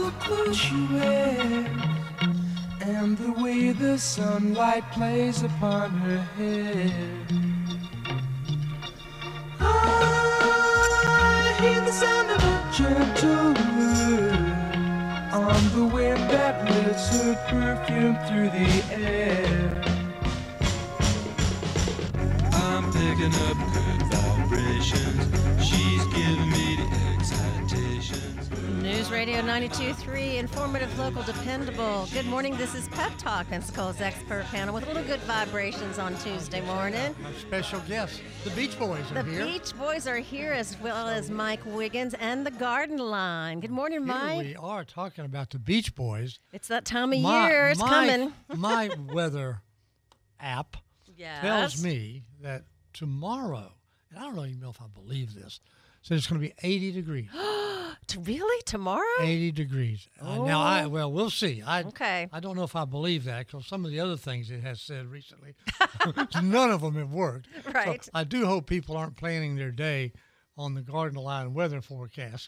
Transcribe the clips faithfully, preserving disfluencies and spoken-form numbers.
She wears, and the way the sunlight plays upon her hair. I hear the sound of a gentle word on the wind that lifts her perfume through the air. I'm picking up good vibrations. She's giving me the excitations. News Radio ninety-two point three, informative, local, dependable. Good morning. This is Pep Talk, Pensacola's expert panel with a little good vibrations on Tuesday morning. Our special guests, the Beach Boys, are the here. The Beach Boys are here, as well as Mike Wiggins and the Garden Line. Good morning, Mike. Here we are talking about the Beach Boys. It's that time of my, year. It's my, coming. My weather app yes. tells me that tomorrow, and I don't even know if I believe this, so it's going to be eighty degrees. Really? Tomorrow? eighty degrees. Oh. Uh, now, I well, we'll see. I, okay. I don't know if I believe that because some of the other things it has said recently, none of them have worked. Right. So I do hope people aren't planning their day on the Garden Line weather forecast.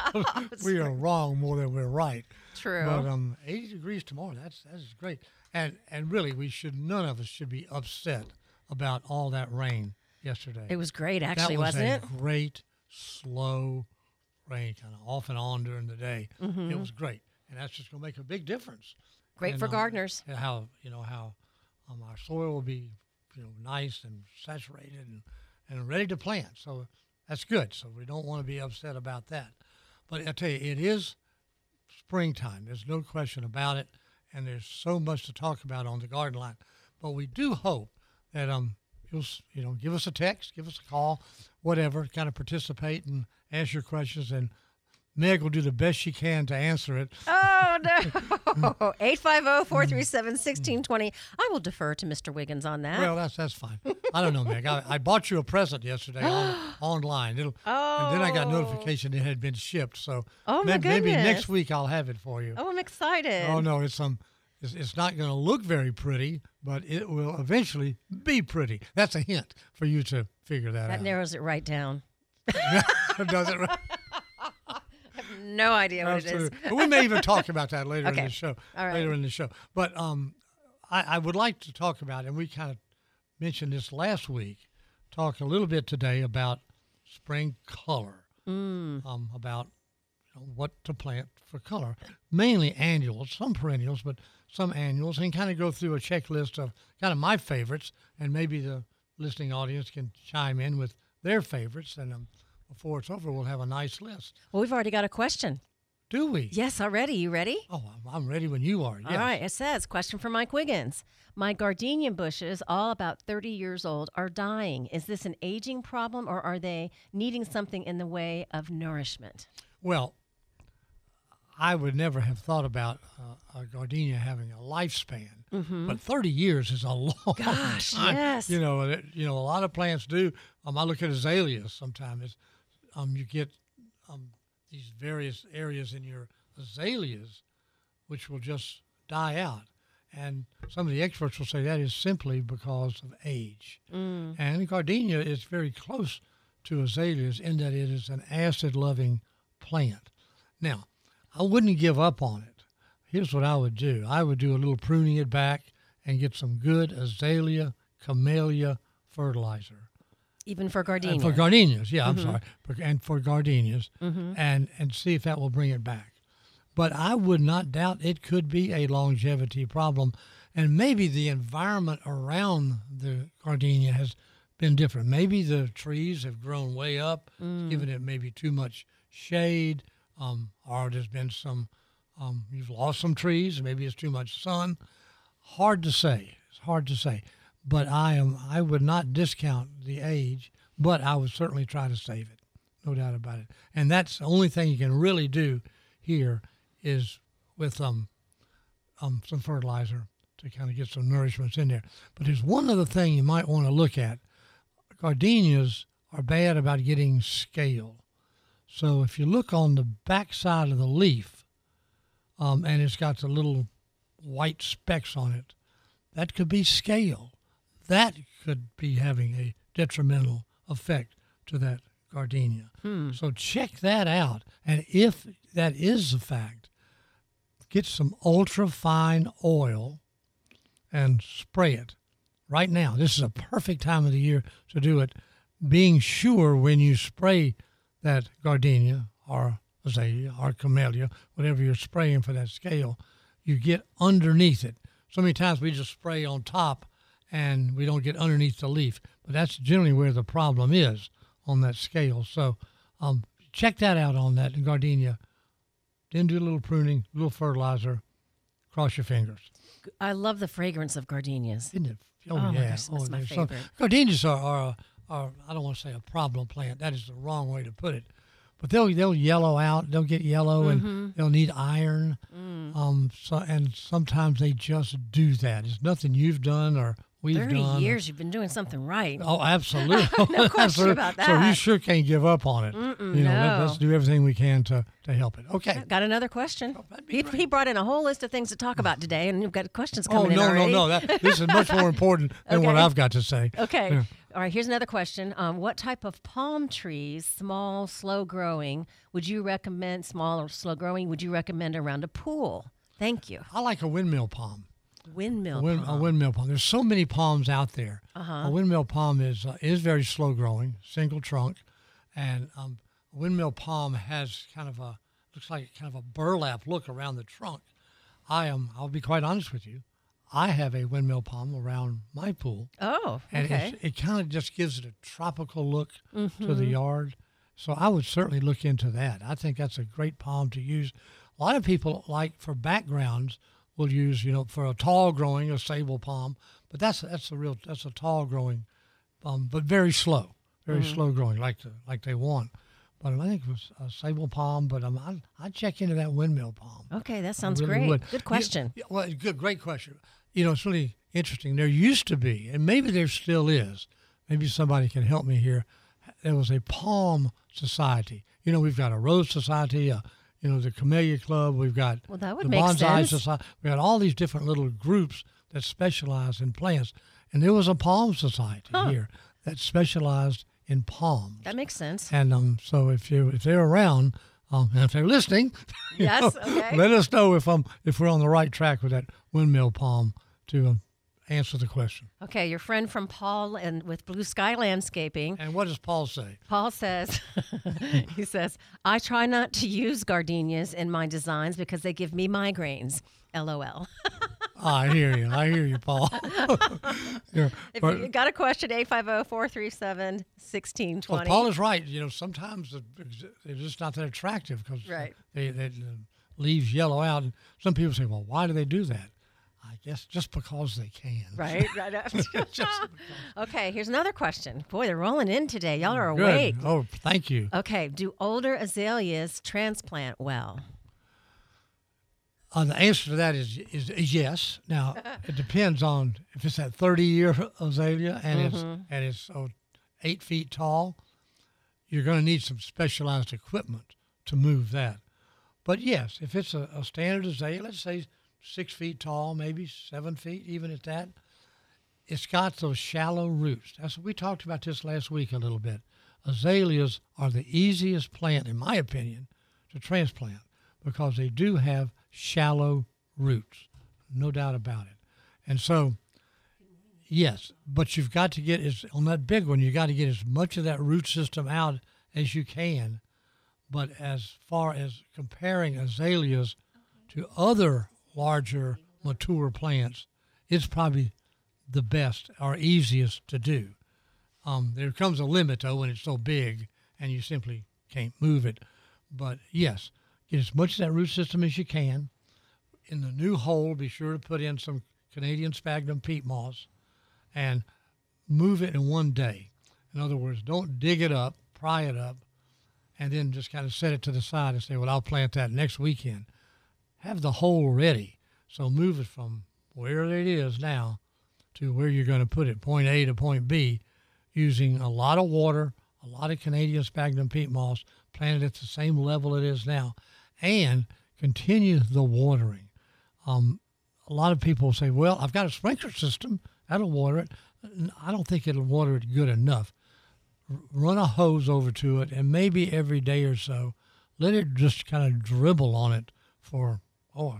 We are wrong more than we're right. True. But um, eighty degrees tomorrow, that's that's great. And and really, we should none of us should be upset about all that rain yesterday. It was great, actually, that was wasn't a it? Great, slow rain, kind of off and on during the day. Mm-hmm. It was great, and that's just going to make a big difference. Great and, for um, gardeners. And how you know how um, our soil will be, you know, nice and saturated and, and ready to plant. So that's good. So we don't want to be upset about that. But I tell you, it is springtime. There's no question about it, and there's so much to talk about on the Garden Line. But we do hope that um you'll you know give us a text, give us a call, whatever, kind of participate and ask your questions, and Meg will do the best she can to answer it. Oh, no. eight five zero, four three seven, one six two zero. I will defer to Mister Wiggins on that. Well, that's that's fine. I don't know, Meg. I, I bought you a present yesterday on, online. It'll, oh. And then I got notification it had been shipped. So oh, my maybe, maybe goodness. next week I'll have it for you. Oh, I'm excited. Oh, no, it's um, it's, it's not going to look very pretty, but it will eventually be pretty. That's a hint for you to figure that, that out. That narrows it right down. Does it right? No idea what Absolutely. it is. But we may even talk about that later okay. in the show. All right. Later in the show. But um, I, I would like to talk about, and we kind of mentioned this last week, talk a little bit today about spring color, mm. um, about you know, what to plant for color, mainly annuals, some perennials, but some annuals, and kind of go through a checklist of kind of my favorites, and maybe the listening audience can chime in with their favorites, and um, before it's over, we'll have a nice list. Well, we've already got a question. Do we? Yes, already. You ready? Oh, I'm ready when you are. Yes. All right. It says, question for Mike Wiggins. My gardenia bushes, all about thirty years old, are dying. Is this an aging problem, or are they needing something in the way of nourishment? Well, I would never have thought about uh, a gardenia having a lifespan, mm-hmm. but thirty years is a long Gosh, time. yes. You know, it, you know, a lot of plants do. Um, I look at azaleas sometimes. It's, um, you get um, these various areas in your azaleas which will just die out. And some of the experts will say that is simply because of age. Mm. And gardenia is very close to azaleas in that it is an acid-loving plant. Now, I wouldn't give up on it. Here's what I would do. I would do a little pruning it back and get some good azalea, camellia fertilizer. Even for gardenia? And for gardenias, yeah, mm-hmm. I'm sorry. For, and for gardenias, mm-hmm. and, and see if that will bring it back. But I would not doubt it could be a longevity problem. And maybe the environment around the gardenia has been different. Maybe the trees have grown way up, mm. given it maybe too much shade, um, or there's been some, um, you've lost some trees, maybe it's too much sun. Hard to say. It's hard to say. But I am. I would not discount the age, but I would certainly try to save it, no doubt about it. And that's the only thing you can really do here is with um, um some fertilizer to kind of get some nourishments in there. But there's one other thing you might want to look at. Gardenias are bad about getting scale. So if you look on the back side of the leaf, um, and it's got the little white specks on it, that could be scale. That could be having a detrimental effect to that gardenia. Hmm. So check that out. And if that is the fact, get some ultra fine oil and spray it right now. This is a perfect time of the year to do it, being sure when you spray that gardenia or azalea or camellia, whatever you're spraying for that scale, you get underneath it. So many times we just spray on top and we don't get underneath the leaf, but that's generally where the problem is on that scale. So um, check that out on that gardenia. Then do a little pruning, a little fertilizer, cross your fingers. I love the fragrance of gardenias. Isn't it? Oh, Oh, my yeah. gosh, that's my yeah. So favorite. gardenias are, are, are, I don't want to say a problem plant. That is the wrong way to put it. But they'll they'll yellow out. They'll get yellow, Mm-hmm. and they'll need iron. Mm. Um. So and sometimes they just do that. It's nothing you've done or we've Thirty done. years, you've been doing something right. Oh, absolutely. No question about So you that. sure can't give up on it. Mm-mm, you know, let, no. let's do everything we can to, to help it. Okay. Got another question? Oh, that'd be he, great. he brought in a whole list of things to talk about today, and you've got questions Oh, coming in no, no, already. no. That, this is much more important than what Okay. I've got to say. Okay. Yeah. All right, here's another question. Um, what type of palm trees, small, slow growing, would you recommend, small or slow growing, would you recommend around a pool? Thank you. I like a windmill palm. Windmill A, wind, a palm. windmill palm. There's so many palms out there. Uh-huh. A windmill palm is uh, is very slow growing, single trunk, and um, a windmill palm has kind of a looks like kind of a burlap look around the trunk. I am. I'll be quite honest with you. I have a windmill palm around my pool, Oh, and okay. it's, it kind of just gives it a tropical look Mm-hmm. to the yard. So I would certainly look into that. I think that's a great palm to use. A lot of people like for backgrounds will use, you know, for a tall growing, a sable palm, but that's that's a real that's a tall growing, um, but very slow, very Mm-hmm. slow growing, like the, like they want. But I think it was a sable palm, but um, I I check into that windmill palm. Okay, that sounds really great. would. Good Yeah, question. yeah, well, good, great question. You know, it's really interesting. There used to be, and maybe there still is. Maybe somebody can help me here. There was a palm society. You know, we've got a rose society, a, you know, the Camellia Club. We've got Well, that would the make bonsai sense. society. We got all these different little groups that specialize in plants. And there was a palm society Huh. here that specialized in palms. That makes sense. And um, so if you if they're around, um, and if they're listening, you Yes, know, okay. let us know if um if we're on the right track with that windmill palm to um, answer the question. Okay, your friend from Paul and with Blue Sky Landscaping. And what does Paul say? Paul says, he says, I try not to use gardenias in my designs because they give me migraines. LOL. I hear you. I hear you, Paul. Yeah, If but- you got a question, eight five zero, four three seven, one six two well, zero. Paul is right. You know, sometimes the- they're just not that attractive because Right. they, they, the leaves yellow out. And some people say, well, why do they do that? I guess just because they can. Right, right. Just- Okay, here's another question. Boy, they're rolling in today. Y'all are Good. awake. Oh, thank you. Okay, do older azaleas transplant well? Uh, the answer to that is, is is yes. Now it depends on if it's that thirty year azalea and it's and it's oh, eight feet tall. You're going to need some specialized equipment to move that. But yes, if it's a, a standard azalea, let's say six feet tall, maybe seven feet, even at that, it's got those shallow roots. That's we talked about this last week a little bit. Azaleas are the easiest plant, in my opinion, to transplant because they do have shallow roots, no doubt about it. And so, yes, but you've got to get as on that big one. You got to get as much of that root system out as you can. But as far as comparing azaleas to other larger mature plants, it's probably the best or easiest to do. Um, there comes a limit though when it's so big and you simply can't move it. But yes, get as much of that root system as you can. In the new hole, be sure to put in some Canadian sphagnum peat moss and move it in one day. In other words, don't dig it up, pry it up, and then just kind of set it to the side and say, well, I'll plant that next weekend. Have the hole ready. So move it from where it is now to where you're going to put it, point A to point B, using a lot of water, a lot of Canadian sphagnum peat moss, planted at the same level it is now, and continue the watering. Um, a lot of people say, well, I've got a sprinkler system. That'll water it. I don't think it'll water it good enough. R- run a hose over to it, and maybe every day or so, let it just kind of dribble on it for, oh,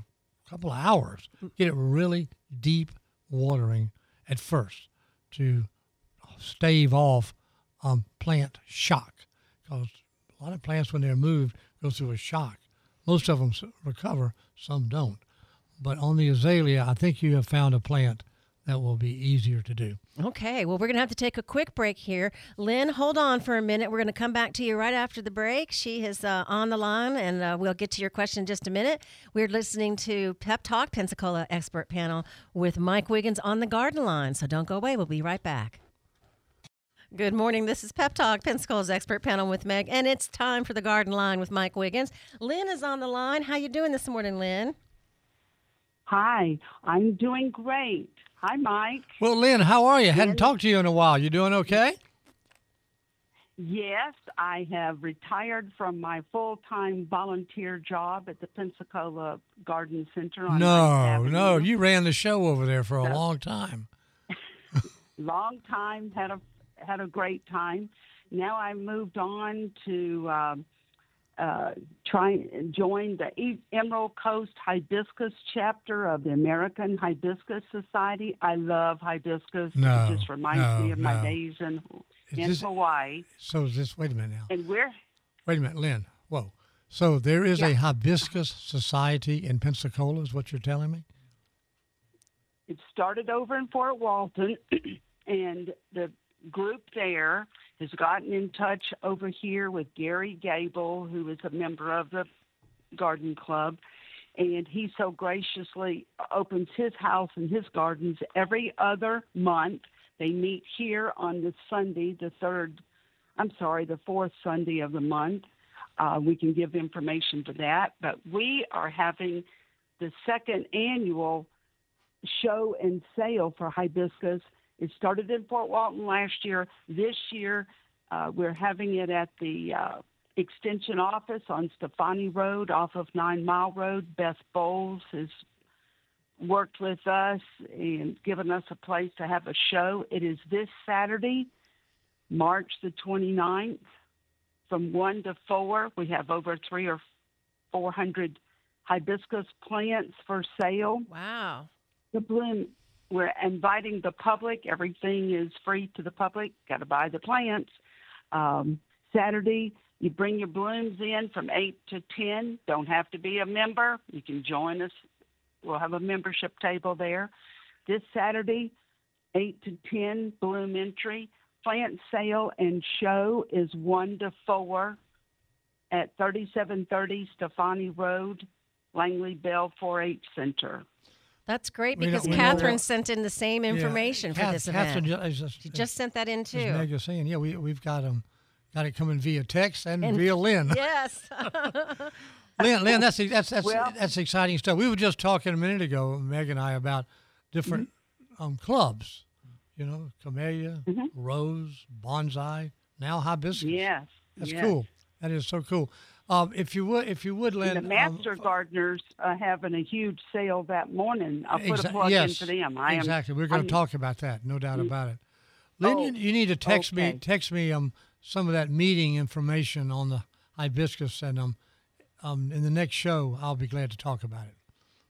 couple of hours. Get it really deep watering at first to stave off um, plant shock, because a lot of plants, when they're moved, go through a shock. Most of them recover, some don't. But on the azalea, I think you have found a plant that will be easier to do. Okay, well, we're going to have to take a quick break here. Lynn, hold on for a minute. We're going to come back to you right after the break. She is uh, on the line, and uh, we'll get to your question in just a minute. We're listening to Pep Talk Pensacola Expert Panel with Mike Wiggins on the Garden Line, so don't go away. We'll be right back. Good morning. This is Pep Talk, Pensacola's Expert Panel with Meg, and it's time for the Garden Line with Mike Wiggins. Lynn is on the line. How you doing this morning, Lynn? Hi, I'm doing great. Hi, Mike. Well, Lynn, how are you? Lynn? Hadn't talked to you in a while. You doing okay? Yes, I have retired from my full-time volunteer job at the Pensacola Garden Center on Ninth No, Avenue. no. You ran the show over there for a No. long time. Long time, had a had a great time. Now I moved on to um, uh, try and join the E- Emerald Coast Hibiscus chapter of the American Hibiscus Society. I love hibiscus. No, It just reminds no, me of my no. days in, Is in this- Hawaii. So is this, wait a minute now. And we're Wait a minute, Lynn. Whoa. So there is a Yeah. hibiscus society in Pensacola, is what you're telling me? it started over in Fort Walton, and the group there has gotten in touch over here with Gary Gable, who is a member of the garden club, and he so graciously opens his house and his gardens every other month. They meet here on the Sunday, the third, I'm sorry, the fourth Sunday of the month. Uh, we can give information for that, but we are having the second annual show and sale for hibiscus. It started in Fort Walton last year. This year, uh, we're having it at the uh, Extension office on Stefani Road off of Nine Mile Road. Beth Bowles has worked with us and given us a place to have a show. It is this Saturday, March the twenty-ninth, from one to four. We have over three or four hundred hibiscus plants for sale. Wow. The bloom, we're inviting the public. Everything is free to the public. Got to buy the plants. Um, Saturday, you bring your blooms in from eight to ten. Don't have to be a member. You can join us. We'll have a membership table there. This Saturday, eight to ten, bloom entry. Plant sale and show is one to four at thirty-seven thirty Stefani Road, Langley Bell four H Center. That's great We know- because we know Catherine what- sent in the same information for Kath- this Catherine event. ju- is just, She just sent that in as too. Meg is saying, yeah, we, we've got um, got it coming via text and, And- via Lynn. Yes. Lynn, Lynn, that's that's that's Well- that's exciting stuff. We were just talking a minute ago, Meg and I, about different Mm-hmm. um, clubs. You know, camellia, Mhm. rose, bonsai, now hibiscus. Yes. That's yes. cool. That is so cool. Um, if you would, if you would, Lynn, And the master um, gardeners are having a huge sale that morning. I'll put exa- a plug yes, in for them. I am, exactly. We're going I'm- to talk about that, no doubt about it. Lynn, Oh, you, you need to text me, okay. text me um some of that meeting information on the hibiscus, and um, um in the next show, I'll be glad to talk about it.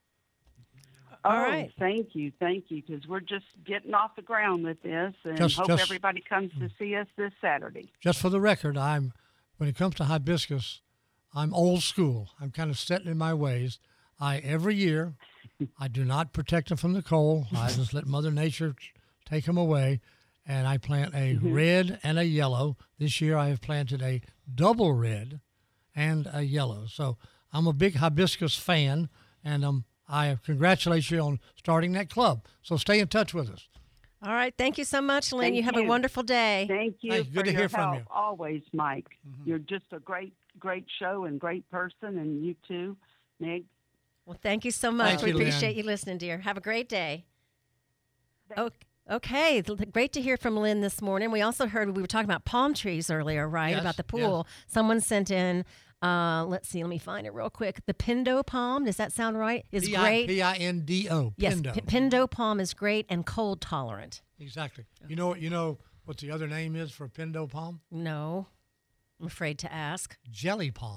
All oh, right. Thank you, thank you, because we're just getting off the ground with this, and Just- hope just- everybody comes to see us this Saturday. Just for the record, I'm when it comes to hibiscus, I'm old school. I'm kind of set in my ways. I every year, I do not protect them from the cold. I just let Mother Nature take them away, and I plant a red and a yellow. This year, I have planted a double red and a yellow. So I'm a big hibiscus fan, and um, I congratulate you on starting that club. So stay in touch with us. All right. Thank you so much, Lynn. Thank you have a you. wonderful day. Thank you Thank you. for Good to your hear from help you. Mm-hmm. always, Mike. You're just a great, great show and great person, and you too, Meg. Well, thank you so much. Thank we you, Lynn. appreciate you listening, dear. Have a great day. Okay. Okay, th- great to hear from Lynn this morning. We also heard we were talking about palm trees earlier, right? Yes, About the pool. Someone sent in, uh, let's see, let me find it real quick. The Pindo palm, does that sound right? Is P I great. P I N D O. Yes, Pindo. P- Pindo palm is great and cold tolerant. Exactly. You know you know what the other name is for pindo palm? No, I'm afraid to ask. Jelly palm.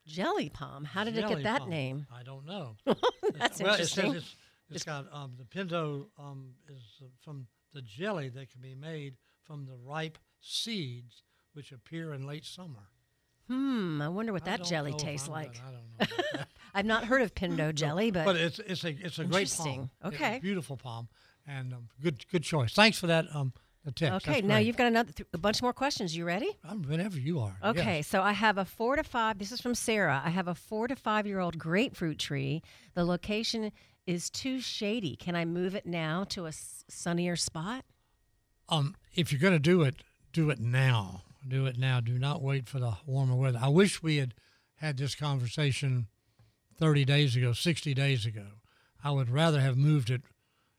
Jelly palm. How did it Jelly get that palm. name? I don't know. That's well, interesting. it says it's, it's got um, the pinto um, is uh, from the jelly that can be made from the ripe seeds which appear in late summer. Hmm. I wonder what I that don't jelly know if tastes I'm like. gonna- I don't know. About that. I've not heard of Pindo jelly, but, But it's it's a it's a great palm. Interesting. It's Okay. a beautiful palm, and um, good good choice. Thanks for that um the text. okay. That's Now great. you've got another th- a bunch more questions. You ready? I'm whenever you are. Okay, Yes. so I have a four to five. This is from Sarah. I have a four to five year old grapefruit tree. The location is too shady. Can I move it now to a s- sunnier spot? Um, if you're going to do it, do it now. Do it now. Do not wait for the warmer weather. I wish we had had this conversation thirty days ago, sixty days ago. I would rather have moved it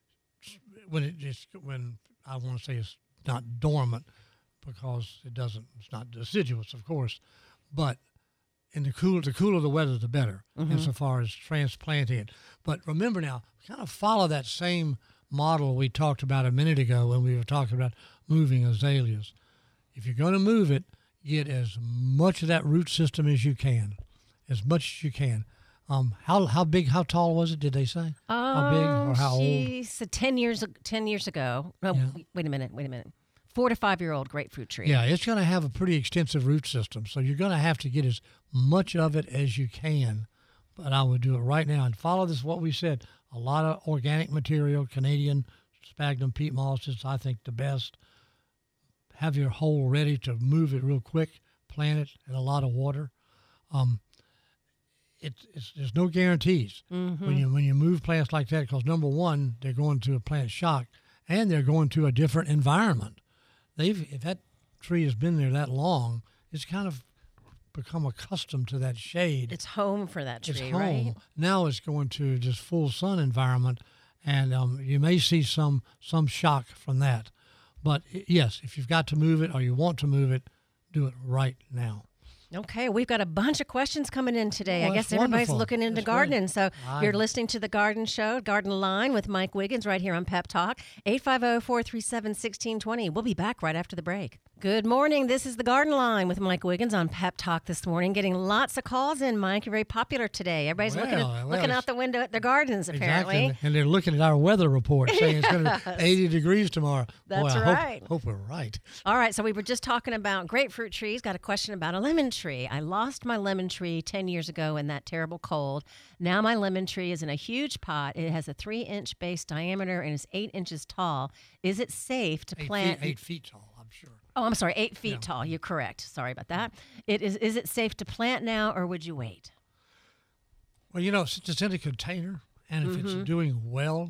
when it just when I want to say it's not dormant because it doesn't. It's not deciduous, of course, but in the cooler, the cooler the weather, the better, insofar as transplanting it. But remember now, kind of follow that same model we talked about a minute ago when we were talking about moving azaleas. If you're going to move it, get as much of that root system as you can, as much as you can. Um, how how big, how tall was it? Did they say? How big or how old? She said ten years, ag- ten years ago. No, Yeah. wait, wait a minute, wait a minute. Four to five year old grapefruit tree. Yeah, it's going to have a pretty extensive root system, so you're going to have to get as much of it as you can. But I would do it right now and follow this. What we said: a lot of organic material, Canadian sphagnum peat moss is, I think, the best. Have your hole ready to move it real quick. Plant it in a lot of water. Um, it's, it's there's no guarantees when you when you move plants like that because number one, they're going to a plant shock, and they're going to a different environment. They've if that tree has been there that long, it's kind of become accustomed to that shade. It's home for that tree, It's home. right? Now it's going to just full sun environment, and um, you may see some some shock from that. But i- yes, if you've got to move it or you want to move it, do it right now. Okay, we've got a bunch of questions coming in today. Oh, I guess that's everybody's wonderful. looking into That's great. gardening. So I- you're listening to The Garden Show, Garden Line with Mike Wiggins right here on Pep Talk, eight five zero, four three seven, one six two zero. We'll be back right after the break. Good morning. This is The Garden Line with Mike Wiggins on Pep Talk this morning. Getting lots of calls in, Mike. You're very popular today. Everybody's looking, at, Well, well, looking out it's- the window at their gardens, apparently. Exactly, and they're looking at our weather report saying it's going to be eighty degrees tomorrow. That's Boy, I right. Hope, hope we're right. All right, so we were just talking about grapefruit trees. Got a question about a lemon tree. I lost my lemon tree ten years ago in that terrible cold. Now my lemon tree is in a huge pot. It has a three-inch base diameter and is eight inches tall. Is it safe to Eight plant? feet, eight feet tall, I'm sure. Oh, I'm sorry, eight feet Yeah. tall. You're correct. Sorry about that. It is. Is it safe to plant now, or would you wait? Well, you know, since it's in a container and if Mm-hmm. it's doing well,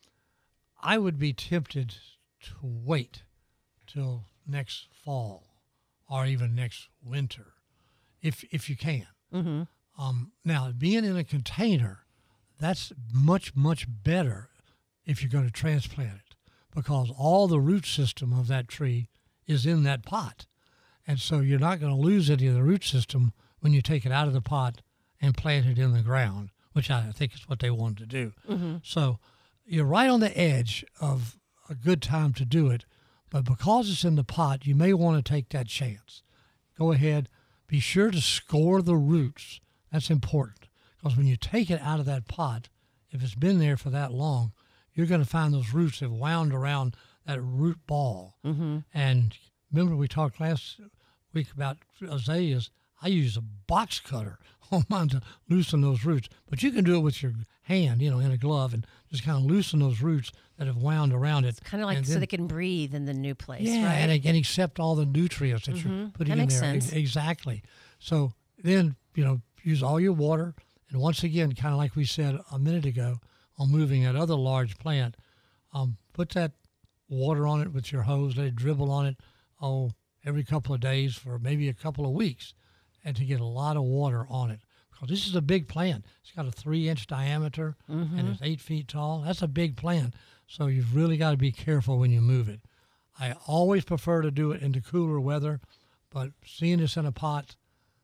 I would be tempted to wait till next fall or even next winter, if if you can. Mm-hmm. Um, now, being in a container, that's much much better if you're going to transplant it because all the root system of that tree is in that pot, and so you're not going to lose any of the root system when you take it out of the pot and plant it in the ground, which I think is what they wanted to do. Mm-hmm. So you're right on the edge of a good time to do it, but because it's in the pot, you may want to take that chance. Go ahead. Be sure to score the roots. That's important because when you take it out of that pot, if it's been there for that long, you're going to find those roots have wound around that root ball. Mm-hmm. And remember we talked last week about azaleas. I use a box cutter on mine to loosen those roots. But you can do it with your hand, you know, in a glove and just kind of loosen those roots that have wound around it. Kind of like And so then- they can breathe in the new place, yeah, right? and, and accept all the nutrients that you're Mhm. putting That in makes there. sense. E- Exactly. So then, you know, use all your water. And once again, kind of like we said a minute ago on moving that other large plant, um, put that water on it with your hose, let it dribble on it, oh, every couple of days for maybe a couple of weeks, and to get a lot of water on it. Because this is a big plant. It's got a three-inch diameter, and it's eight feet tall. That's a big plant. So you've really got to be careful when you move it. I always prefer to do it into cooler weather, but seeing this in a pot,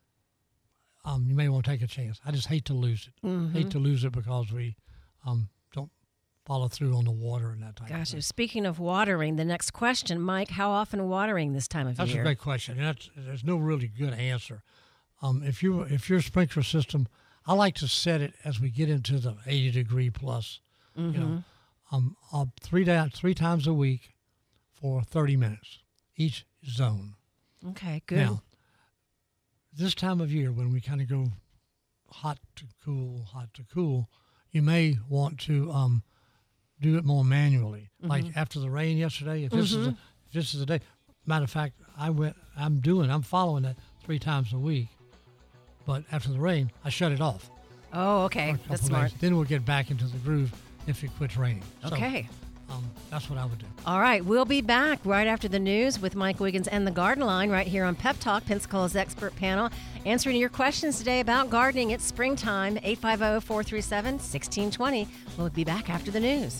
um, you may want to take a chance. I just hate to lose it. Hate to lose it because we um, don't follow through on the water and that type of Gotcha. thing. Speaking of watering, the next question, Mike, how often watering this time of That's year? a great question. And that's, there's no really good answer. Um, if you if your sprinkler system, I like to set it as we get into the eighty degree plus. Mm-hmm. You know, um, uh, three da- three times a week for thirty minutes each zone. Okay, good. Now, this time of year when we kind of go hot to cool, hot to cool, you may want to um, do it more manually. Mm-hmm. Like after the rain yesterday, if this is a, if this is the day. Matter of fact, I went. I'm doing. I'm following that three times a week. But after the rain, I shut it off. Oh, okay. for a couple That's days. smart. Then we'll get back into the groove if it quits raining. So, Okay. um, that's what I would do. All right, we'll be back right after the news with Mike Wiggins and the Garden Line right here on Pep Talk, Pensacola's expert panel, answering your questions today about gardening. It's springtime, eight five zero, four three seven, one six two zero. We'll be back after the news.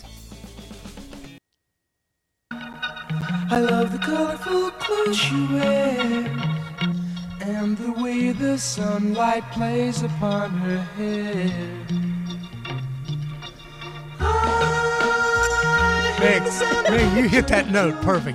I love the colorful clothes she wears and the way the sunlight plays upon her hair. Meg, Meg, you hit that note perfect.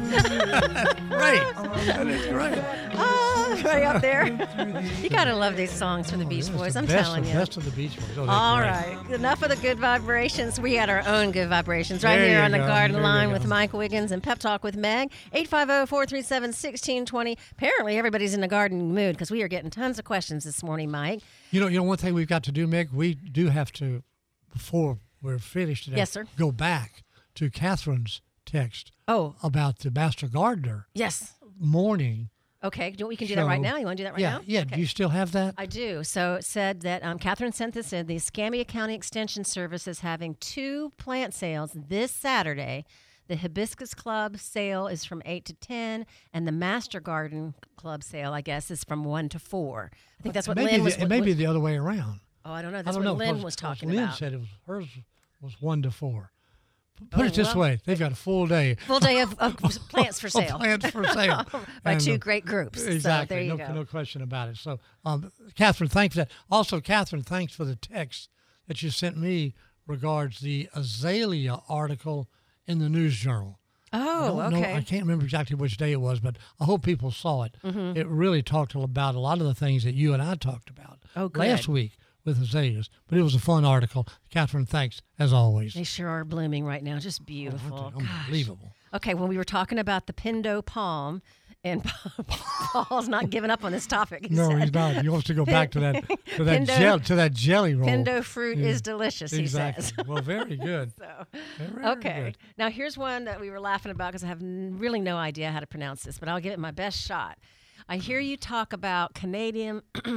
Great. That is great. Oh, right up there. You got to love these songs from the Beach That's Boys, the I'm best, telling the you. best of the Beach Boys. Oh, they're All great. right, enough of the good vibrations. We had our own good vibrations right There here you on the go. Garden There you Line go. with Mike Wiggins and Pep Talk with Meg. eight five zero, four three seven, one six two zero. Apparently, everybody's in the gardening mood because we are getting tons of questions this morning, Mike. You know, you know, one thing we've got to do, Meg, we do have to, before we're finished today, Yes, sir. go back to Catherine's text Oh, about the Master Gardener yes. morning. Okay, do- we can do that right show. now. You want to do that right yeah, now? yeah. Okay. Do you still have that? I do. So it said that um, Catherine sent this in. The Escambia County Extension Service is having two plant sales this Saturday. The Hibiscus Club sale is from eight to ten, and the Master Garden Club sale, I guess, is from one to four. I think that's what it may Lynn be was. the, it may be the other way around. oh, I don't know. I That's don't what know. Lynn because- was because talking Lynn about. said it was hers was one to four. Put Oh, it this well. way: they've got a full day. Full day of, of plants for of sale. plants for sale By And, two uh, great groups. Exactly. So there you no, go. no question about it. So, um, Catherine, thanks for that. Also, Catherine, thanks for the text that you sent me regards the azalea article in the News Journal. I Oh, don't know- okay. I can't remember exactly which day it was, but I hope people saw it. Mm-hmm. It really talked about a lot of the things that you and I talked about Oh, good. last week with azaleas. But it was a fun article. Catherine, thanks as always. They sure are blooming right now. Just Oh, beautiful. aren't they? Gosh. Unbelievable. Okay, when we were talking about the Pindo palm, and Paul's not giving up on this topic. He No, said. he's not. He wants to go back to that to that Pindo- gel to that jelly roll. Pindo fruit Yeah, is delicious, exactly. he says. Well, very good. So, Very okay. good. Now, here's one that we were laughing about because I have n- really no idea how to pronounce this, but I'll give it my best shot. I hear you talk about Canadian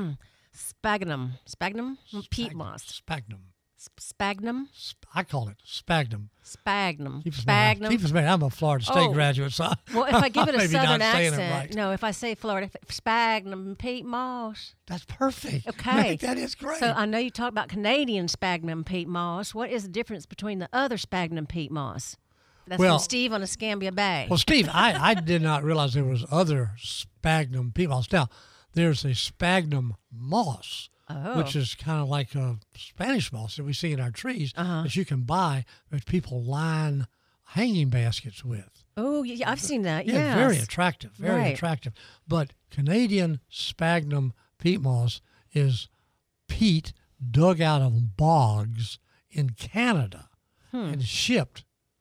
sphagnum. Sphagnum? Peat Sphagnum. moss. Sphagnum. Sp- Sphagnum? Sp- I call it sphagnum. Sphagnum. Keep us mad. Sphagnum. Keep us mad. I'm a Florida State Oh. graduate, so Well, if I give it a maybe southern not saying it accent, right. no, if I say Florida, sphagnum, peat moss. That's perfect. Okay. Meg, that is great. So I know you talk about Canadian sphagnum peat moss. What is the difference between the other sphagnum peat moss? That's Well- from Steve on Escambia Bay. Well, Steve, I, I did not realize there was other sphagnum peat moss. Now, there's a sphagnum moss, Oh. which is kind of like a Spanish moss that we see in our trees Uh-huh. that you can buy that people line hanging baskets with. Oh, yeah, I've seen that. Yeah, yes. very attractive, very Right. attractive. But Canadian sphagnum peat moss is peat dug out of bogs in Canada Hmm. and shipped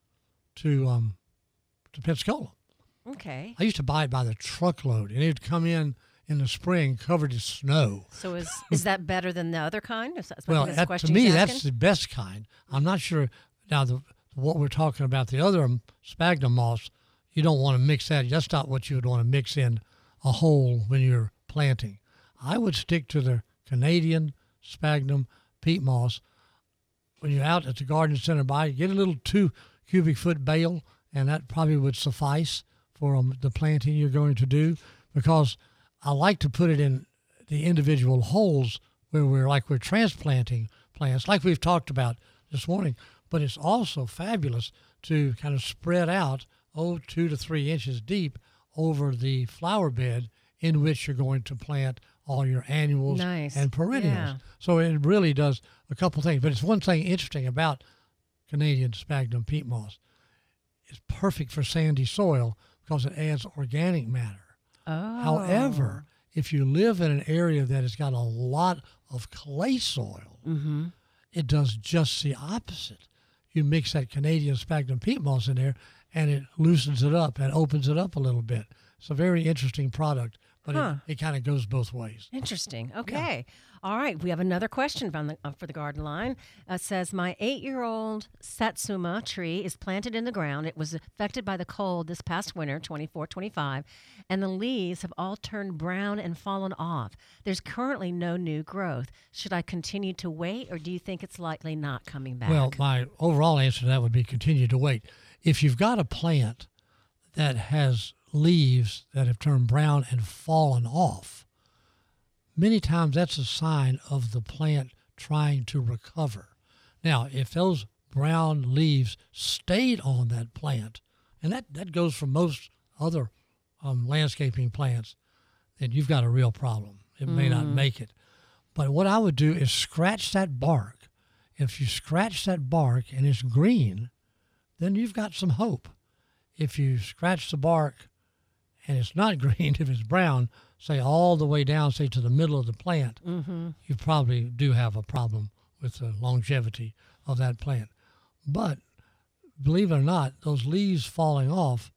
to um to Pensacola. Okay. I used to buy it by the truckload, and it'd come in in the spring covered in snow. So is is that better than the other kind? Is that, I think Well, that's the that, to question me, he's that's asking? the best kind. I'm not sure now the what we're talking about. The other sphagnum moss, you don't want to mix that. That's not what you would want to mix in a hole when you're planting. I would stick to the Canadian sphagnum peat moss. When you're out at the garden center, buy get a little two cubic foot bale, and that probably would suffice for um, the planting you're going to do. Because I like to put it in the individual holes where we're like we're transplanting plants, like we've talked about this morning. But it's also fabulous to kind of spread out, oh, two to three inches deep over the flower bed in which you're going to plant all your annuals Nice. and perennials. Yeah. So it really does a couple things. But it's one thing interesting about Canadian sphagnum peat moss. It's perfect for sandy soil because it adds organic matter. Oh. However, If you live in an area that has got a lot of clay soil, Mm-hmm. it does just the opposite. You mix that Canadian sphagnum peat moss in there, and it loosens it up and opens it up a little bit. It's a very interesting product, but Huh. it, it kind of goes both ways. Interesting. Okay. All right. We have another question from the, uh, for the garden line. Uh, says, my eight-year-old Satsuma tree is planted in the ground. It was affected by the cold this past winter, twenty-four twenty-five, and the leaves have all turned brown and fallen off. There's currently no new growth. Should I continue to wait, or do you think it's likely not coming back? Well, my overall answer to that would be continue to wait. If you've got a plant that has leaves that have turned brown and fallen off, many times that's a sign of the plant trying to recover. Now, if those brown leaves stayed on that plant, and that, that goes for most other um, landscaping plants, then you've got a real problem. It may not make it. But what I would do is scratch that bark. If you scratch that bark and it's green, then you've got some hope. If you scratch the bark and it's not green, if it's brown, say all the way down, say to the middle of the plant, Mm-hmm. you probably do have a problem with the longevity of that plant. But believe it or not, those leaves falling off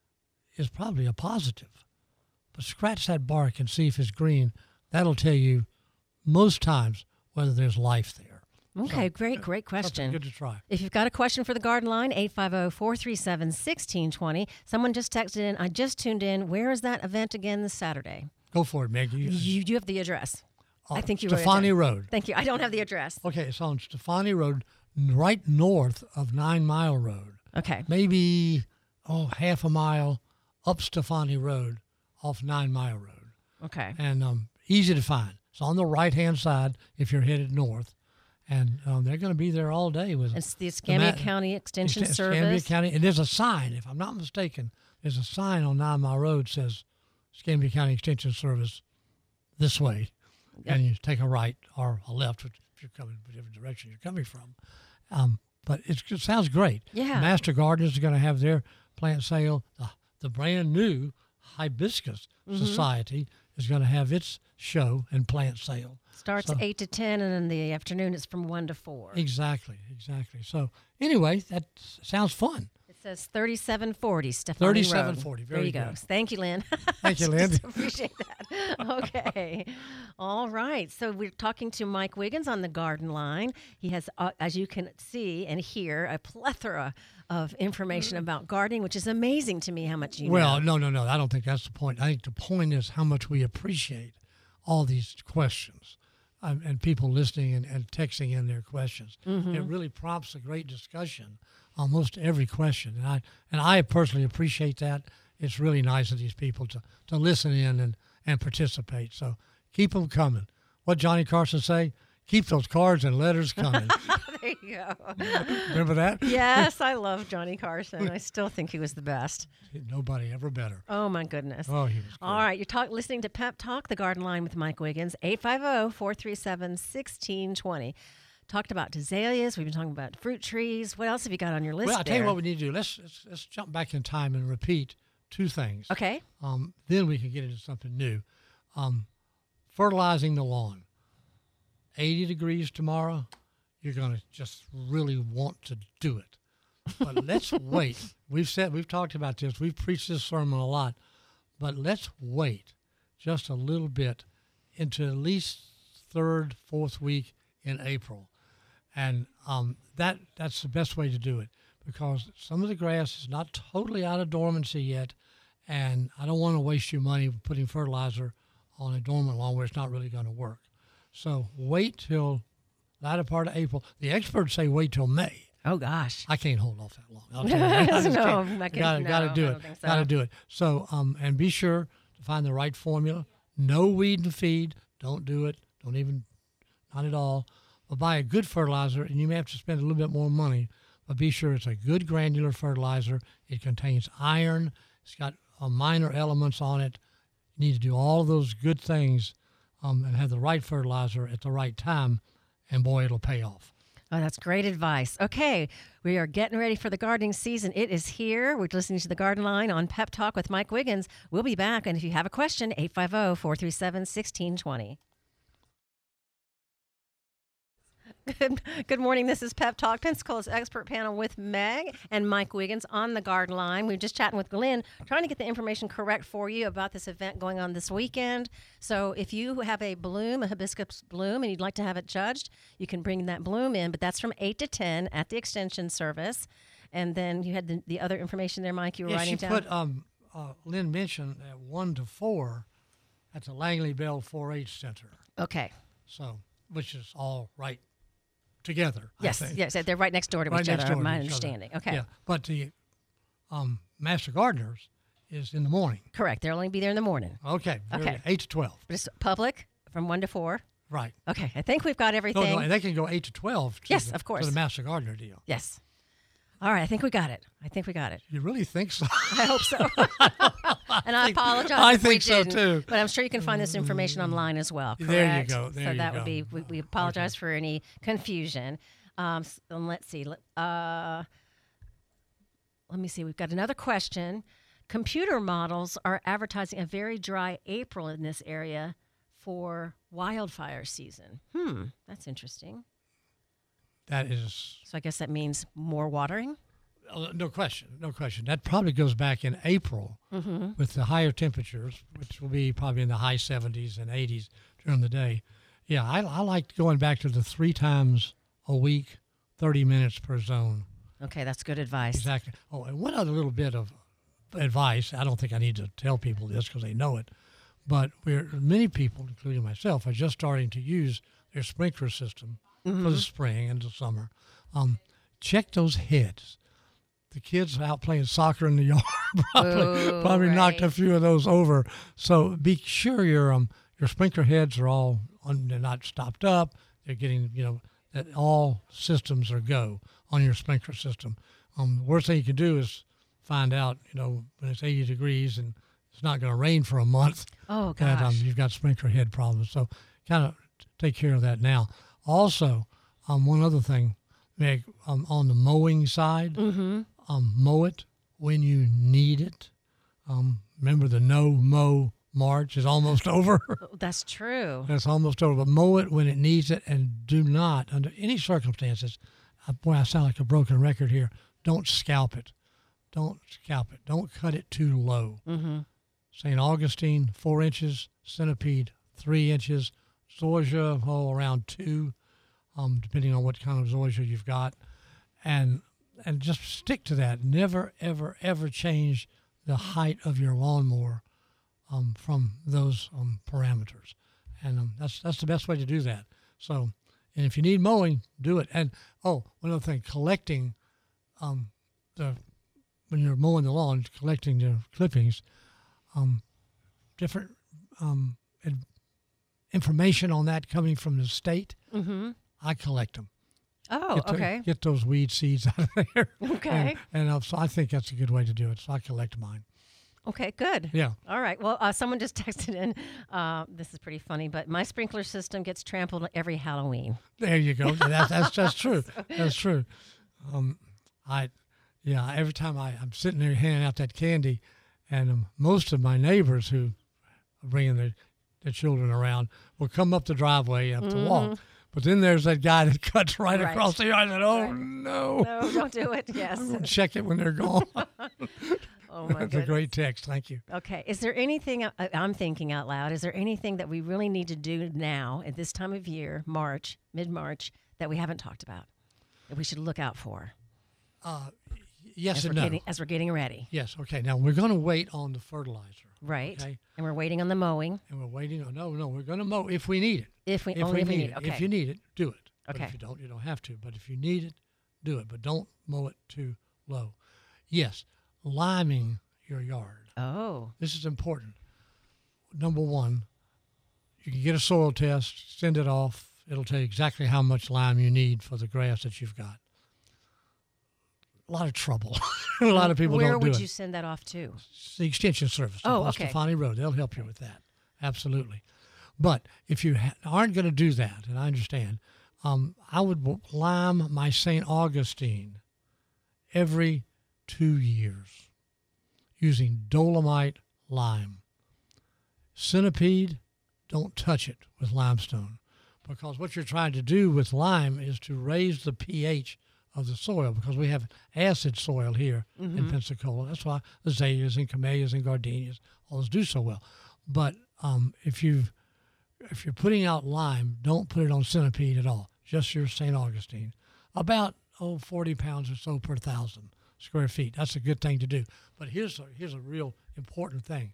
is probably a positive. But scratch that bark and see if it's green. That'll tell you most times whether there's life there. Okay, So, great, great Something question. good to try. If you've got a question for the garden line, eight five zero, four three seven, one six two zero. Someone just texted in, I just tuned in. Where is that event again this Saturday? Go for it, Meg. You, You do have the address. uh, I think you wrote it Stefani down. Road. Thank you. I don't have the address. Okay, it's on Stefani Road, n- right north of Nine Mile Road. Okay. Maybe, oh, half a mile up Stefani Road off Nine Mile Road. Okay. And um, easy to find. It's on the right-hand side if you're headed north. And um, they're going to be there all day with It's the Escambia ma- County Extension Ex- Service. Escambia County. And there's a sign, if I'm not mistaken, there's a sign on Nine Mile Road that says Escambia County Extension Service this way. Yep. And you take a right or a left if you're coming whichever direction you're coming from. Um, but it's, it sounds great. Yeah. Master Gardeners are going to have their plant sale. The, the brand new Hibiscus Mm-hmm. Society is going to have its show and plant sale. Starts So- eight to ten, and in the afternoon it's from one to four. Exactly, exactly. So anyway, that s- sounds fun. It says thirty-seven forty Stefani thirty-seven Road. forty, There very you go. good. Thank you, Lynn. Thank you, Lynn. Just appreciate that. Okay. All right. So we're talking to Mike Wiggins on the garden line. He has, uh, as you can see and hear, a plethora of information about gardening, which is amazing to me how much you Well, know. no, no, no. I don't think that's the point. I think the point is how much we appreciate all these questions um, and people listening and, and texting in their questions. Mm-hmm. It really prompts a great discussion on most every question. And I and I personally appreciate that. It's really nice of these people to, to listen in and, and participate. So keep them coming. What Johnny Carson say? Keep those cards and letters coming. There you go. Remember that? Yes, I love Johnny Carson. I still think he was the best. Nobody ever better. Oh, my goodness. Oh, he was good. All right, you're talk, listening to Pep Talk, the Garden Line with Mike Wiggins, eight five zero, four three seven, one six two zero. Talked about azaleas. We've been talking about fruit trees. What else have you got on your list Well, I'll tell you there? what we need to do. Let's, let's let's jump back in time and repeat two things. Okay. Um, then we can get into something new. Um, fertilizing the lawn. eighty degrees tomorrow, you're going to just really want to do it. But let's wait. We've said, we've talked about this. We've preached this sermon a lot. But let's wait just a little bit into at least third, fourth week in April. And um, that that's the best way to do it because some of the grass is not totally out of dormancy yet. And I don't want to waste your money putting fertilizer on a dormant lawn where it's not really going to work. So wait till latter part of April. The experts say wait till May. Oh, gosh. I can't hold off that long. I'll tell you that. I just No, can't. I can't- gotta, no, gotta do I it. don't think so. Gotta do it. So, um, and be sure to find the right formula. No weed and feed. Don't do it. Don't even, not at all. But buy a good fertilizer, and you may have to spend a little bit more money. But be sure it's a good granular fertilizer. It contains iron. It's got uh, minor elements on it. You need to do all of those good things um, and have the right fertilizer at the right time, and boy, it'll pay off. Oh, that's great advice. Okay, we are getting ready for the gardening season. It is here. We're listening to the Garden Line on Pep Talk with Mike Wiggins. We'll be back, and if you have a question, eight five zero, four three seven, one six two zero. Good, good morning. This is Pep Talk, Pensacola's expert panel with Meg and Mike Wiggins on the Garden Line. We were just chatting with Glenn, trying to get the information correct for you about this event going on this weekend. So if you have a bloom, a hibiscus bloom, and you'd like to have it judged, you can bring that bloom in, but that's from eight to ten at the Extension Service. And then you had the, the other information there, Mike, you were yeah, writing she down. put, um, uh, Lynn mentioned at one to four at the Langley Bell four H Center. Okay. So, which is all right together. Yes, I think. yes, they're right next door to Right each next other, door to my each other. understanding. Okay. Yeah, but the um, Master Gardeners is in the morning. Correct. They'll only be there in the morning. Okay. very Okay. good. eight to twelve. But it's public from one to four. Right. Okay. I think we've got No, everything. no, and they can go eight to twelve. To Yes, the, of course. To the Master Gardener deal. Yes. All right. I think we got it. I think we got it. You really think so? I hope so. And I apologize. I if we think so, didn't, too. But I'm sure you can find this information online as well. Correct? There you go, there so you that go. would be. We, we apologize for any confusion. Um, s- and let's see. Let- Uh, let me see. We've got another question. Computer models are advertising a very dry April in this area for wildfire season. Hmm, that's interesting. That is, So I guess that means more watering. uh, no question, no question. That probably goes back in April Mm-hmm. with the higher temperatures, which will be probably in the high seventies and eighties during the day. Yeah, I, I like going back to the three times a week, thirty minutes per zone. Okay, that's good advice. Exactly. Oh, and one other little bit of advice. I don't think I need to tell people this because they know it, but we're many people, including myself, are just starting to use their sprinkler system for the spring and the summer. Um, check those heads. The kids out playing soccer in the yard probably Ooh, probably knocked a right. few of those over. So be sure your um your sprinkler heads are all on, they're not stopped up. They're getting, you know, that all systems are go on your sprinkler system. Um, the worst thing you can do is find out, you know, when it's eighty degrees and it's not going to rain for a month, Oh that um, gosh. you've got sprinkler head problems. So kind of take care of that now. Also, um, one other thing, Meg, um, on the mowing side, Mm-hmm. um, mow it when you need it. Um, remember the no mow march is almost over. That's true. It's almost over. But mow it when it needs it, and do not, under any circumstances, uh, boy, I sound like a broken record here, don't scalp it. Don't scalp it. Don't cut it too low. Mm-hmm. Saint Augustine, four inches. Centipede, three inches. Zoysia, oh, around two, um, depending on what kind of zoysia you've got. And and just stick to that. Never, ever, ever change the height of your lawnmower um, from those um, parameters. And um, that's that's the best way to do that. So, and if you need mowing, do it. And, oh, one other thing, collecting um, the, when you're mowing the lawn, collecting the clippings, um, different um, ad- information on that coming from the state, Mm-hmm. I collect them. Oh, Get, the- okay. get those weed seeds out of there. Okay. And, and uh, so I think that's a good way to do it. So I collect mine. Okay, good. Yeah. All right. Well, uh, someone just texted in. Uh, this is pretty funny, but my sprinkler system gets trampled every Halloween. There you go. That's that's, that's true. That's true. Um, I, yeah. Every time I, I'm sitting there handing out that candy, and um, most of my neighbors who are bringing their, their children around will come up the driveway up to walk. But then there's that guy that cuts right, Right. across the yard. I said, "Oh Right. no!" No, don't do it. Yes. I'm gonna check it when they're gone. Oh my That's a goodness. great text. Thank you. Okay. Is there anything, I- I'm thinking out loud, is there anything that we really need to do now at this time of year, March, mid-March, that we haven't talked about, that we should look out for Uh, yes as, and we're no. getting, as we're getting ready? Yes. Okay. Now we're going to wait on the fertilizer. Right. Okay. And we're waiting on the mowing. And we're waiting on, no, no, we're going to mow if we need it. If we, If only we if we need need it. it. Okay. If you need it, do it. But Okay. if you don't, you don't have to. But if you need it, do it. But don't mow it too low. Yes, liming your yard. Oh. This is important. Number one, you can get a soil test, send it off. It'll tell you exactly how much lime you need for the grass that you've got. A lot of trouble. A lot of people Where don't do would it. you send that off to? It's the extension service Oh, on okay. Stefani Road. They'll help you with that. Absolutely. But if you ha- aren't going to do that, and I understand, Um, I would w- lime my Saint Augustine every two years using dolomite lime. Centipede, don't touch it with limestone, because what you're trying to do with lime is to raise the pH of the soil, because we have acid soil here mm-hmm. in Pensacola. That's why azaleas and camellias and gardenias, all those do so well. But um, if you've if you're putting out lime, don't put it on centipede at all. Just your Saint Augustine. About oh forty pounds or so per thousand square feet. That's a good thing to do. But here's a, here's a real important thing.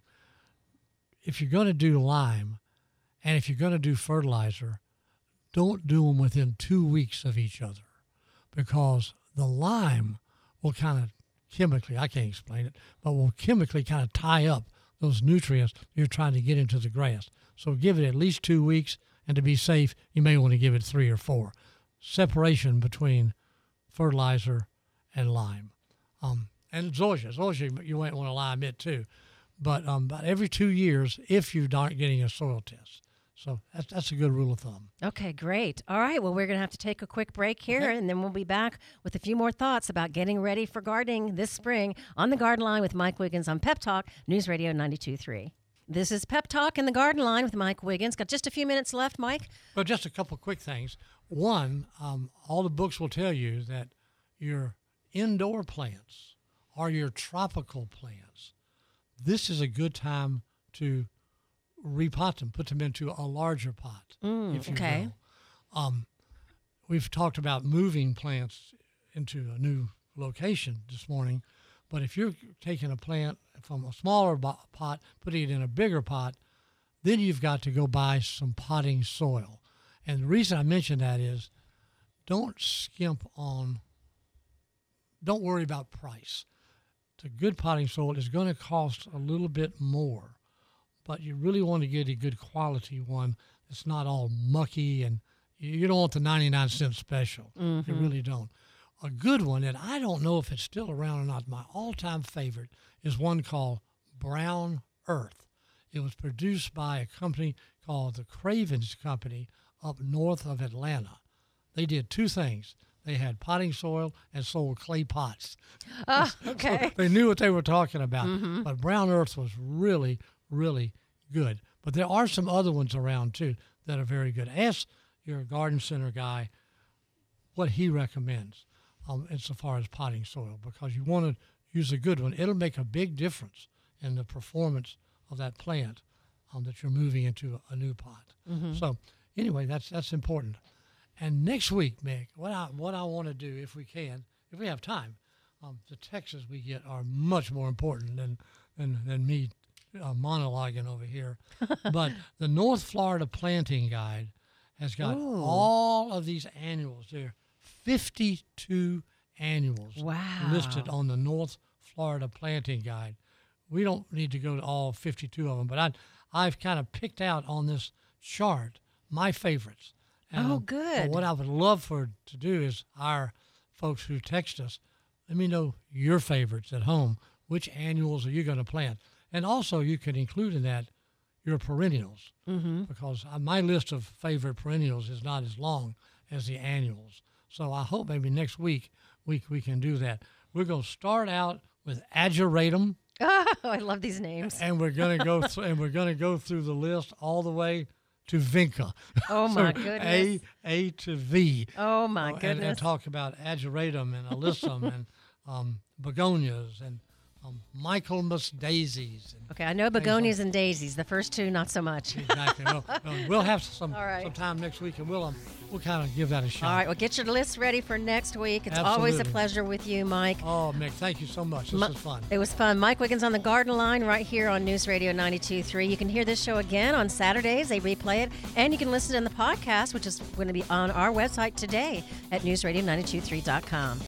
If you're going to do lime, and if you're going to do fertilizer, don't do them within two weeks of each other, because the lime will kind of chemically, I can't explain it, but will chemically kind of tie up those nutrients you're trying to get into the grass. So give it at least two weeks, and to be safe, you may want to give it three or four. Separation between fertilizer and lime. Um, and zoysia. Zoysia, you might want to lime it too. But um, about every two years, if you aren't getting a soil test. So that's, that's a good rule of thumb. Okay, great. All right, well, we're going to have to take a quick break here, okay. and then we'll be back with a few more thoughts about getting ready for gardening this spring on the Garden Line with Mike Wiggins on Pep Talk, News Radio ninety-two point three. This is Pep Talk in the Garden Line with Mike Wiggins. Got just a few minutes left, Mike. Well, just a couple quick things. One, um, all the books will tell you that your indoor plants or your tropical plants, this is a good time to repot them, put them into a larger pot, mm, if you okay. will. Um, we've talked about moving plants into a new location this morning, but if you're taking a plant from a smaller bo- pot, putting it in a bigger pot, then you've got to go buy some potting soil. And the reason I mention that is don't skimp on, don't worry about price. The good potting soil is going to cost a little bit more, but you really want to get a good quality one that's not all mucky, and you don't want the ninety-nine cent special. Mm-hmm. You really don't. A good one, and I don't know if it's still around or not, my all-time favorite is one called Brown Earth. It was produced by a company called the Cravens Company up north of Atlanta. They did two things. They had potting soil and sold clay pots. Oh, okay. So they knew what they were talking about. Mm-hmm. But Brown Earth was really, really good. But there are some other ones around, too, that are very good. Ask your garden center guy what he recommends um, insofar as potting soil, because you want to use a good one. It'll make a big difference in the performance of that plant um, that you're moving into a, a new pot. Mm-hmm. So anyway, that's that's important. And next week, Mick, what I what I want to do, if we can, if we have time, um, the texts we get are much more important than than, than me uh, monologuing over here. But the North Florida Planting Guide has got Ooh. all of these annuals. There are fifty-two annuals Wow. listed on the North Florida Planting Guide. We don't need to go to all fifty-two of them, but I, I've kind of picked out on this chart my favorites. And, Oh, um, good. but what I would love for to do is our folks who text us, let me know your favorites at home. Which annuals are you going to plant? And also you can include in that your perennials, Mm-hmm. because uh, my list of favorite perennials is not as long as the annuals. So I hope maybe next week we, we can do that. We're going to start out with Ageratum, Oh, I love these names. and we're going to go th- and we're going to go through the list all the way to Vinca. Oh, So my goodness. A A to V. Oh, my Uh, and, goodness. and talk about Ageratum and Alyssum and um, begonias and um, Michaelmas daisies. And Okay, I know begonias and daisies. The first two, not so much. exactly. Well, well, we'll have some All right. some time next week, and we'll um, we'll kind of give that a shot. All right, well, get your list ready for next week. It's always a Absolutely. pleasure with you, Mike. Oh, Mick, thank you so much. This Mi- was fun. It was fun. Mike Wiggins on the Garden Line right here on News Radio ninety-two point three. You can hear this show again on Saturdays. They replay it. And you can listen in the podcast, which is going to be on our website today at news radio ninety-two point three dot com.